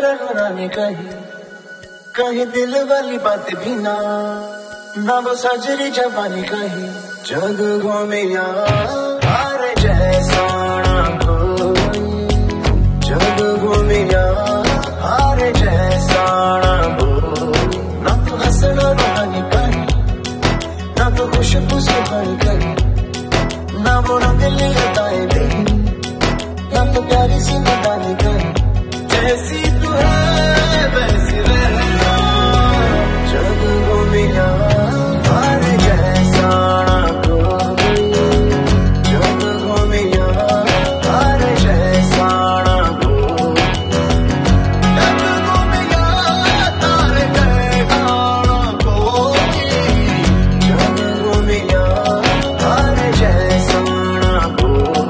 रानी कहीं कहीं दिल वाली बात भी ना वो सजरी जवानी कहीं जग घूमिया हार जैसा कोई जग घूमिया हार जैसा ना तो हंसना रानी कहीं ना तो खुशबू सुहानी कहीं ना वो रंग लिया ताए नहीं ना तो प्यारी सी मदानी कहीं जैसी तू है वैसी रहना जग घूमिया हार जैसा कोई जग घूमिया हार जैसा कोई जग घूमिया हार जैसा कोई जग घूमिया हार जैसा कोई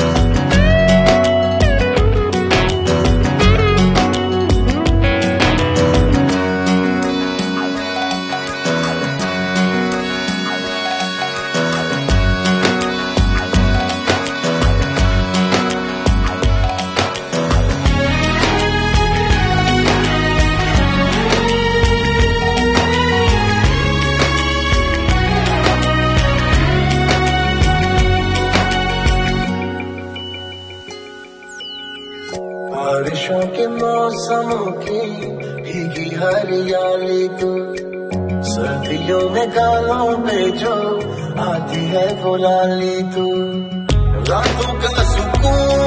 बारिशों के मौसमों की भीगी हरियाली तू सर्दियों में गालों पे जो आती है वो लाली तू रातों का सुकून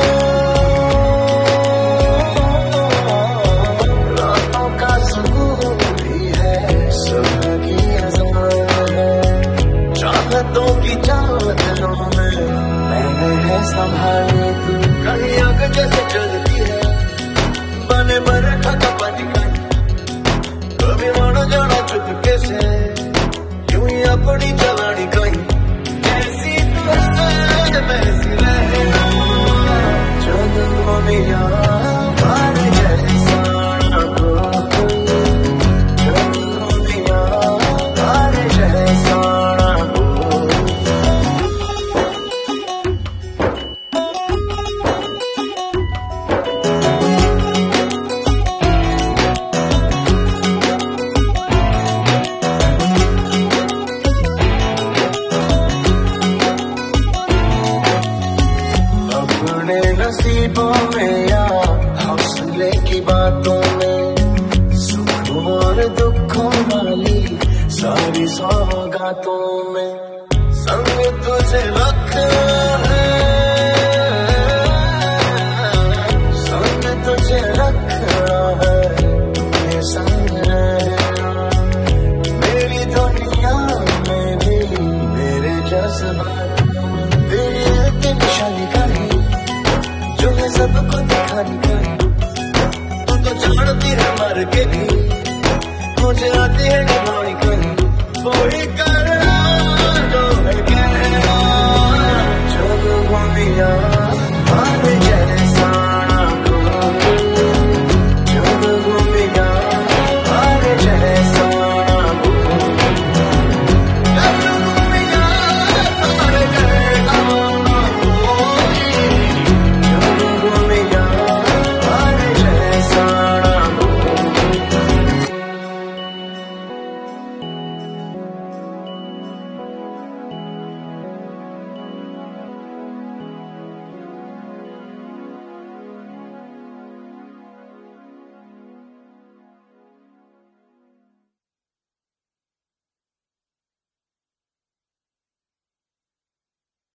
रातों का सुकून भी है सुबह की अज़ान है चाहतों की चादरों में मैंने है संभाली तू कहीं आग जैसे चलती है बने बरखा का पानी कहीं कभी मानो जाना चुपके से यूं ही अपनी चलानी कहीं जैसी तू है वैसी रहना जग घूमिया हार जैसा कोई जग घूमिया हार जैसा कोई अपने नसीबों में या हौसले की बातों में सुखों और दुखों वाली सारी सौगातों में संग तुझे रख